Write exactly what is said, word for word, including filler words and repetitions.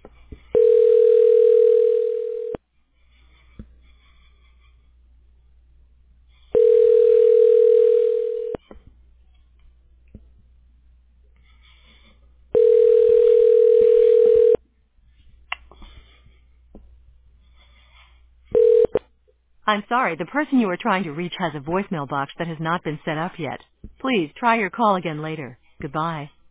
I'm sorry, the person you are trying to reach has a voicemail box that has not been set up yet. Please try your call again later. Goodbye.